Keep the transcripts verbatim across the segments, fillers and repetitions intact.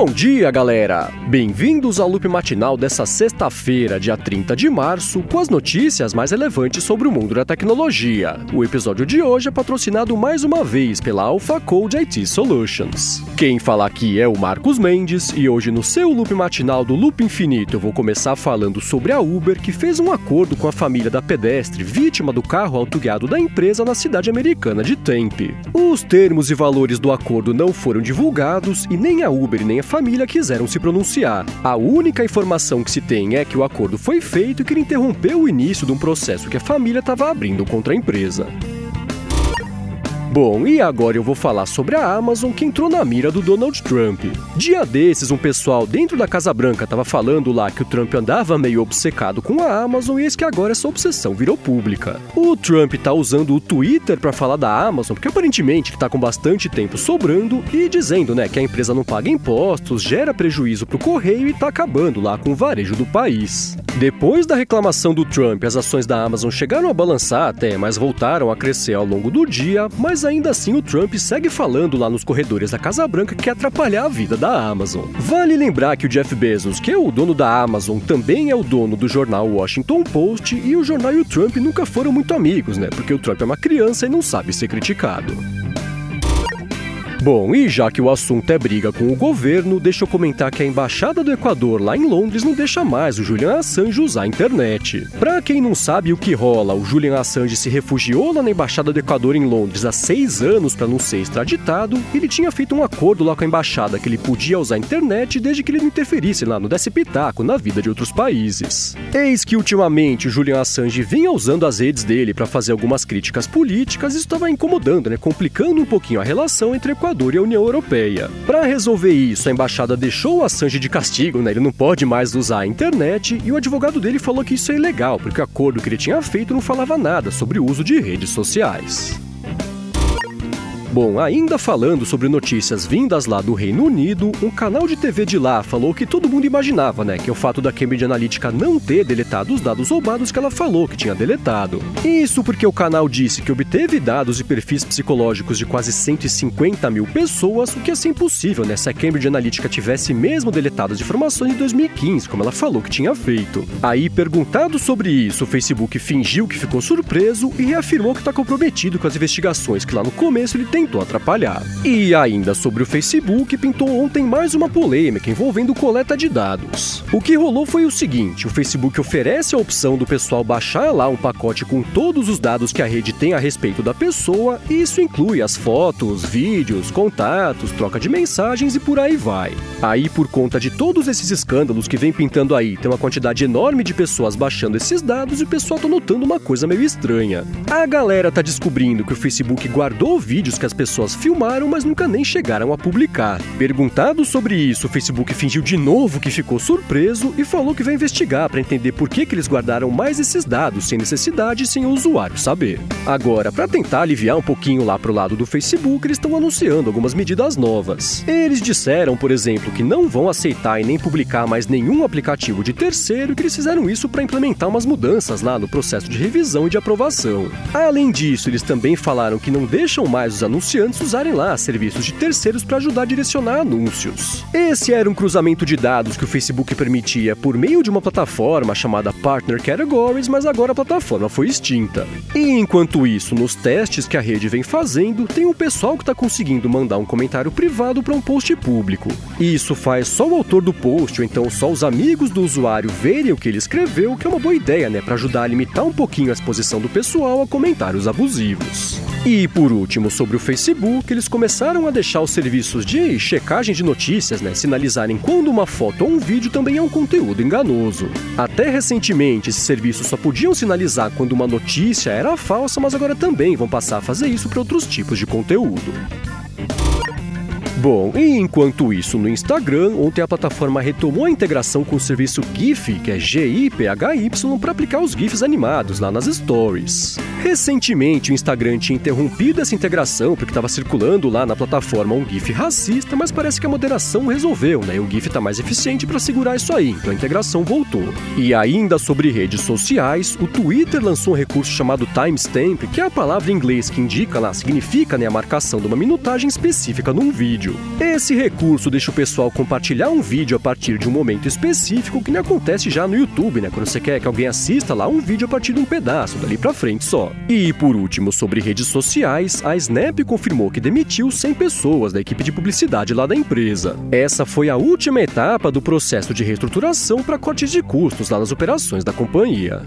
Bom dia, galera! Bem-vindos ao Loop Matinal dessa sexta-feira, dia trinta de março, com as notícias mais relevantes sobre o mundo da tecnologia. O episódio de hoje é patrocinado mais uma vez pela Alpha Code I T Solutions. Quem fala aqui é o Marcos Mendes, e hoje no seu Loop Matinal do Loop Infinito eu vou começar falando sobre a Uber, que fez um acordo com a família da pedestre vítima do carro autoguiado da empresa na cidade americana de Tempe. Os termos e valores do acordo não foram divulgados e nem a Uber nem a família quiseram se pronunciar. A única informação que se tem é que o acordo foi feito e que ele interrompeu o início de um processo que a família estava abrindo contra a empresa. Bom, e agora eu vou falar sobre a Amazon, que entrou na mira do Donald Trump. Dia desses, um pessoal dentro da Casa Branca estava falando lá que o Trump andava meio obcecado com a Amazon, e eis que agora essa obsessão virou pública. O Trump tá usando o Twitter para falar da Amazon, porque aparentemente ele tá com bastante tempo sobrando, e dizendo, né, que a empresa não paga impostos, gera prejuízo pro correio e tá acabando lá com o varejo do país. Depois da reclamação do Trump, as ações da Amazon chegaram a balançar até, mas voltaram a crescer ao longo do dia, mas ainda assim o Trump segue falando lá nos corredores da Casa Branca que quer atrapalhar a vida da Amazon. Vale lembrar que o Jeff Bezos, que é o dono da Amazon, também é o dono do jornal Washington Post, e o jornal e o Trump nunca foram muito amigos, né? Porque o Trump é uma criança e não sabe ser criticado. Bom, e já que o assunto é briga com o governo, deixa eu comentar que a Embaixada do Equador lá em Londres não deixa mais o Julian Assange usar a internet. Pra quem não sabe o que rola, o Julian Assange se refugiou lá na Embaixada do Equador em Londres há seis anos para não ser extraditado, e ele tinha feito um acordo lá com a embaixada que ele podia usar a internet desde que ele não interferisse lá no desse pitaco na vida de outros países. Eis que ultimamente o Julian Assange vinha usando as redes dele para fazer algumas críticas políticas, e isso estava incomodando, né, complicando um pouquinho a relação entre o Equador e a União Europeia. Para resolver isso, a embaixada deixou o Assange de castigo, né? Ele não pode mais usar a internet, e o advogado dele falou que isso é ilegal, porque o acordo que ele tinha feito não falava nada sobre o uso de redes sociais. Bom, ainda falando sobre notícias vindas lá do Reino Unido, um canal de T V de lá falou que todo mundo imaginava, né, que é o fato da Cambridge Analytica não ter deletado os dados roubados que ela falou que tinha deletado. Isso porque o canal disse que obteve dados e perfis psicológicos de quase cento e cinquenta mil pessoas, o que é assim impossível, né, se a Cambridge Analytica tivesse mesmo deletado as informações em dois mil e quinze, como ela falou que tinha feito. Aí, perguntado sobre isso, o Facebook fingiu que ficou surpreso e reafirmou que está comprometido com as investigações que lá no começo ele tem tentou atrapalhar. E ainda sobre o Facebook, pintou ontem mais uma polêmica envolvendo coleta de dados. O que rolou foi o seguinte: o Facebook oferece a opção do pessoal baixar lá um pacote com todos os dados que a rede tem a respeito da pessoa, e isso inclui as fotos, vídeos, contatos, troca de mensagens e por aí vai. Aí, por conta de todos esses escândalos que vem pintando aí, tem uma quantidade enorme de pessoas baixando esses dados, e o pessoal tá notando uma coisa meio estranha. A galera tá descobrindo que o Facebook guardou vídeos que as pessoas filmaram, mas nunca nem chegaram a publicar. Perguntado sobre isso, o Facebook fingiu de novo que ficou surpreso e falou que vai investigar para entender por que, que eles guardaram mais esses dados sem necessidade e sem o usuário saber. Agora, para tentar aliviar um pouquinho lá pro lado do Facebook, eles estão anunciando algumas medidas novas. Eles disseram, por exemplo, que não vão aceitar e nem publicar mais nenhum aplicativo de terceiro, e que eles fizeram isso para implementar umas mudanças lá no processo de revisão e de aprovação. Além disso, eles também falaram que não deixam mais os anunciantes usarem lá serviços de terceiros para ajudar a direcionar anúncios. Esse era um cruzamento de dados que o Facebook permitia por meio de uma plataforma chamada Partner Categories, mas agora a plataforma foi extinta. E enquanto isso, nos testes que a rede vem fazendo, tem um pessoal que está conseguindo mandar um comentário privado para um post público. E isso faz só o autor do post, ou então só os amigos do usuário verem o que ele escreveu, que é uma boa ideia, né, para ajudar a limitar um pouquinho a exposição do pessoal a comentários abusivos. E por último, sobre o Facebook, eles começaram a deixar os serviços de checagem de notícias, né, sinalizarem quando uma foto ou um vídeo também é um conteúdo enganoso. Até recentemente, esses serviços só podiam sinalizar quando uma notícia era falsa, mas agora também vão passar a fazer isso para outros tipos de conteúdo. Bom, e enquanto isso, no Instagram, ontem a plataforma retomou a integração com o serviço GIF, que é G I P H Y, para aplicar os GIFs animados lá nas Stories. Recentemente, o Instagram tinha interrompido essa integração porque estava circulando lá na plataforma um GIF racista, mas parece que a moderação resolveu, né? E o GIF está mais eficiente para segurar isso aí, então a integração voltou. E ainda sobre redes sociais, o Twitter lançou um recurso chamado timestamp, que é a palavra em inglês que indica lá, significa, né, a marcação de uma minutagem específica num vídeo. vídeo. Esse recurso deixa o pessoal compartilhar um vídeo a partir de um momento específico que nem acontece já no YouTube, né? Quando você quer que alguém assista lá um vídeo a partir de um pedaço, dali pra frente só. E por último, sobre redes sociais, a Snap confirmou que demitiu cem pessoas da equipe de publicidade lá da empresa. Essa foi a última etapa do processo de reestruturação para cortes de custos lá nas operações da companhia.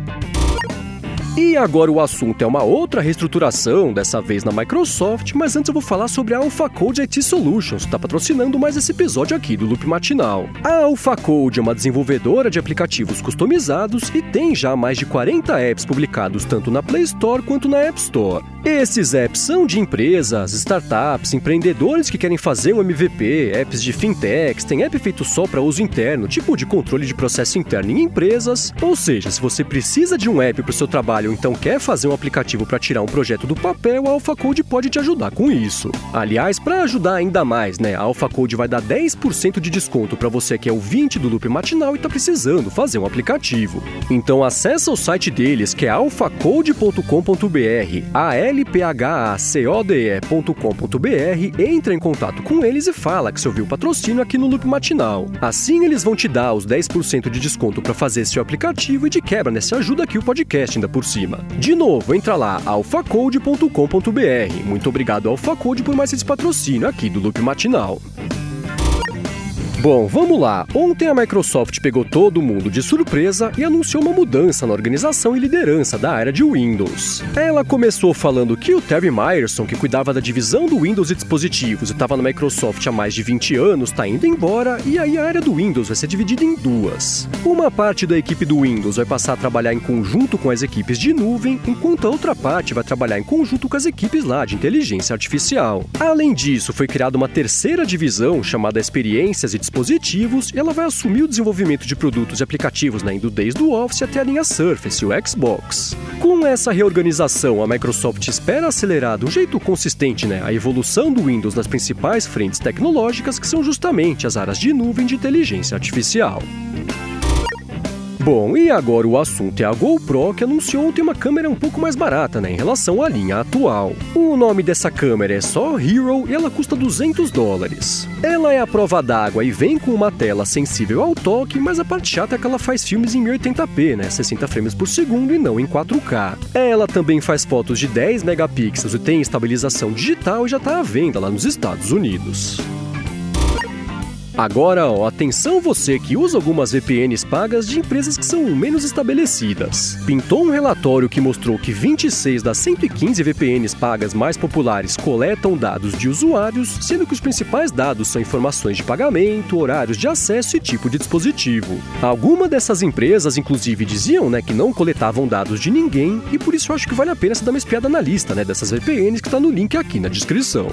E agora o assunto é uma outra reestruturação, dessa vez na Microsoft, mas antes eu vou falar sobre a AlphaCode I T Solutions, que está patrocinando mais esse episódio aqui do Loop Matinal. A AlphaCode é uma desenvolvedora de aplicativos customizados e tem já mais de quarenta apps publicados tanto na Play Store quanto na App Store. Esses apps são de empresas, startups, empreendedores que querem fazer um M V P, apps de fintechs, tem app feito só para uso interno, tipo de controle de processo interno em empresas, ou seja, se você precisa de um app para o seu trabalho ou então quer fazer um aplicativo para tirar um projeto do papel, a AlphaCode pode te ajudar com isso. Aliás, para ajudar ainda mais, né, a AlphaCode vai dar dez por cento de desconto para você que é ouvinte do Loop Matinal e está precisando fazer um aplicativo. Então acessa o site deles, que é alphacode ponto com ponto b r, a l p h a c o d e ponto com ponto b r, entra em contato com eles e fala que você ouviu o patrocínio aqui no Loop Matinal. Assim eles vão te dar os dez por cento de desconto para fazer seu aplicativo e de quebra, né, se ajuda aqui o podcast ainda por cima. De novo, entra lá, alphacode ponto com ponto b r. Muito obrigado, AlphaCode, por mais esse patrocínio aqui do Loop Matinal. Bom, vamos lá. Ontem a Microsoft pegou todo mundo de surpresa e anunciou uma mudança na organização e liderança da área de Windows. Ela começou falando que o Terry Myerson, que cuidava da divisão do Windows e dispositivos e estava na Microsoft há mais de vinte anos, está indo embora, e aí a área do Windows vai ser dividida em duas. Uma parte da equipe do Windows vai passar a trabalhar em conjunto com as equipes de nuvem, enquanto a outra parte vai trabalhar em conjunto com as equipes lá de inteligência artificial. Além disso, foi criada uma terceira divisão chamada Experiências e Dispositivos, dispositivos, e ela vai assumir o desenvolvimento de produtos e aplicativos, né, indo desde o Office até a linha Surface e o Xbox. Com essa reorganização, a Microsoft espera acelerar de um jeito consistente, né, a evolução do Windows nas principais frentes tecnológicas, que são justamente as áreas de nuvem de inteligência artificial. Bom, e agora o assunto é a GoPro, que anunciou ontem uma câmera um pouco mais barata, né, em relação à linha atual. O nome dessa câmera é só Hero e ela custa duzentos dólares. Ela é a prova d'água e vem com uma tela sensível ao toque, mas a parte chata é que ela faz filmes em mil e oitenta p, né, sessenta frames por segundo e não em quatro K. Ela também faz fotos de dez megapixels e tem estabilização digital e já está à venda lá nos Estados Unidos. Agora, ó, atenção você que usa algumas V P Ns pagas de empresas que são menos estabelecidas. Pintou um relatório que mostrou que vinte e seis das cento e quinze V P Ns pagas mais populares coletam dados de usuários, sendo que os principais dados são informações de pagamento, horários de acesso e tipo de dispositivo. Algumas dessas empresas, inclusive, diziam, né, que não coletavam dados de ninguém, e por isso eu acho que vale a pena se dar uma espiada na lista, né, dessas V P Ns que está no link aqui na descrição.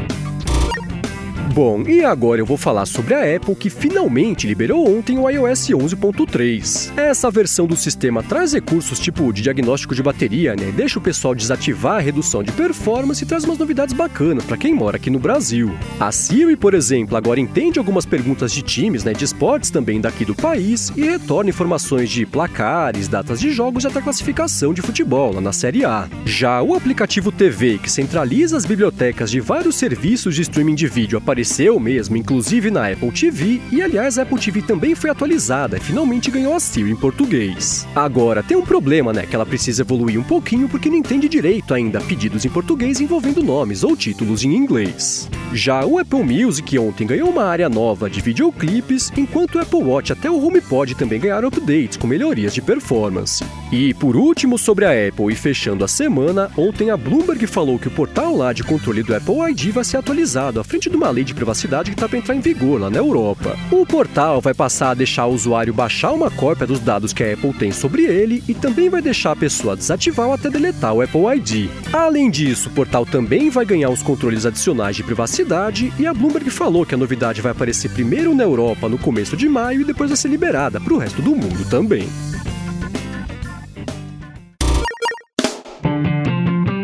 Bom, e agora eu vou falar sobre a Apple, que finalmente liberou ontem o i O S onze ponto três. Essa versão do sistema traz recursos tipo de diagnóstico de bateria, né? Deixa o pessoal desativar a redução de performance e traz umas novidades bacanas para quem mora aqui no Brasil. A Siri, por exemplo, agora entende algumas perguntas de times, né, de esportes também daqui do país e retorna informações de placares, datas de jogos e até classificação de futebol lá na Série A. Já o aplicativo T V, que centraliza as bibliotecas de vários serviços de streaming de vídeo, apareceu mesmo, inclusive na Apple T V, e aliás a Apple T V também foi atualizada e finalmente ganhou a Siri em português. Agora, tem um problema, né, que ela precisa evoluir um pouquinho porque não entende direito ainda pedidos em português envolvendo nomes ou títulos em inglês. Já o Apple Music ontem ganhou uma área nova de videoclipes, enquanto o Apple Watch até o HomePod também ganharam updates com melhorias de performance. E por último, sobre a Apple e fechando a semana, ontem a Bloomberg falou que o portal lá de controle do Apple I D vai ser atualizado à frente de uma lei de privacidade que está para entrar em vigor lá na Europa. O portal vai passar a deixar o usuário baixar uma cópia dos dados que a Apple tem sobre ele e também vai deixar a pessoa desativar ou até deletar o Apple I D. Além disso, o portal também vai ganhar os controles adicionais de privacidade e a Bloomberg falou que a novidade vai aparecer primeiro na Europa no começo de maio e depois vai ser liberada para o resto do mundo também. É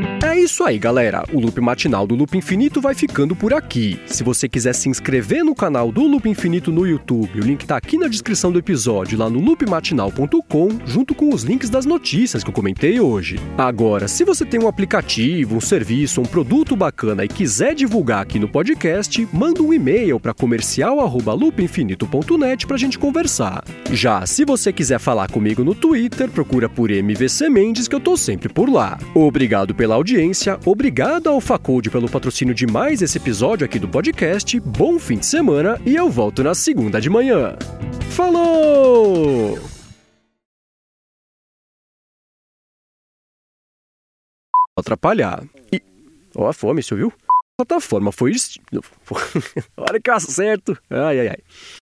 isso aí, galera. O Loop Matinal do Loop Infinito vai ficando por aqui. Se você quiser se inscrever no canal do Loop Infinito no YouTube, o link tá aqui na descrição do episódio, lá no loop matinal ponto com, junto com os links das notícias que eu comentei hoje. Agora, se você tem um aplicativo, um serviço, um produto bacana e quiser divulgar aqui no podcast, manda um e-mail para comercial arroba loop infinito ponto net pra gente conversar. Já se você quiser falar comigo no Twitter, procura por M V C Mendes, que eu tô sempre por lá. Obrigado pela audiência, obrigado ao Facode pelo patrocínio de mais esse episódio aqui do podcast, bom fim de semana e eu volto na segunda de manhã. Falou! Atrapalhar. E... Ó a fome, você ouviu? A plataforma foi... Hora que eu acerto. Ai, ai, ai.